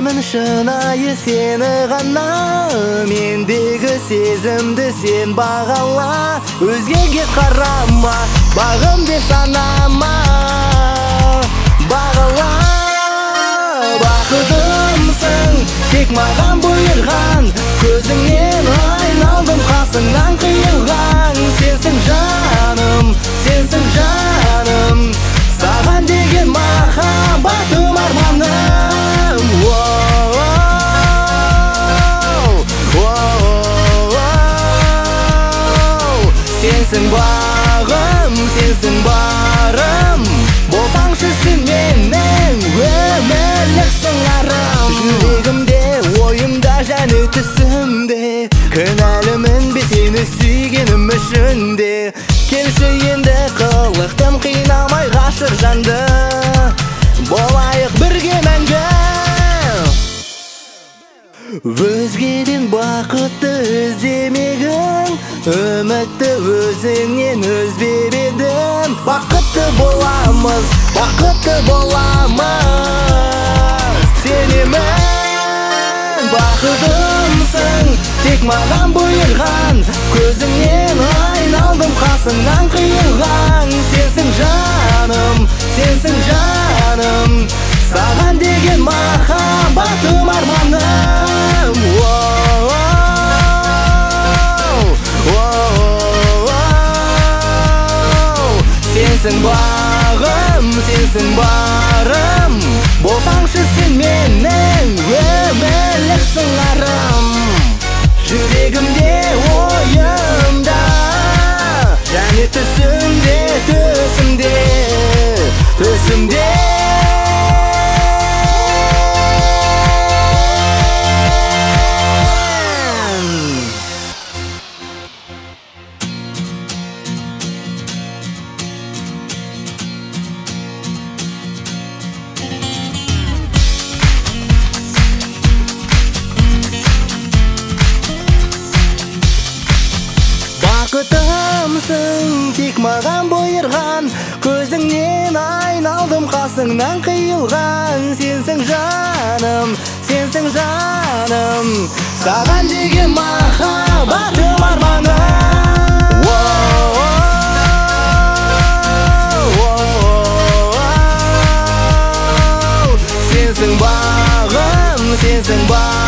Сүйемін шынайы сені ғана, мендегі сезімді сен бағала. Өзгеге қарама, бағым деп санама, бағала. Бақытымсың, тек маған бұйырған, көзіңнен айналдым, қасыңнан қиылған. Сенсің жаным, сенсің жаным, саған деген махаббатым арманым. Сенсің бағым, сенсің барым, болсаңшы сен менің өмірлік сыңарым. Жүрегімде, ойымда және түсімде, кінәлімін бе сені сүйгенім үшін де. Келші енді қылықтым, қинамай ғашық жанды, болайық бірге мәңгі. Өзгеден бақытты іздемегін, үмітті өзіңнен үзбеп едім. Бақытты боламыз, бақытты боламыз, сенемін. Бақытымсың, тек маған бұйырған, көзіңнен айналдым, қасыңнан қиылған. Сенсің жаным, сенсің жаным, саған деген махаббатым арманым. Сенсің бағым, сенсің барым, болсаңшы сен менің өмірлік сыңарым. Жүрегімде, ойымда және түсімде, түсімде, түсімде. Бақытымсың, тек маған бұйырған, көзіңнен айналдым, қасыңнан қиылған. Сенсің жаным, сенсің жаным, саған деген махаббатым арманым. Сенсің бағым, сенсің бағым,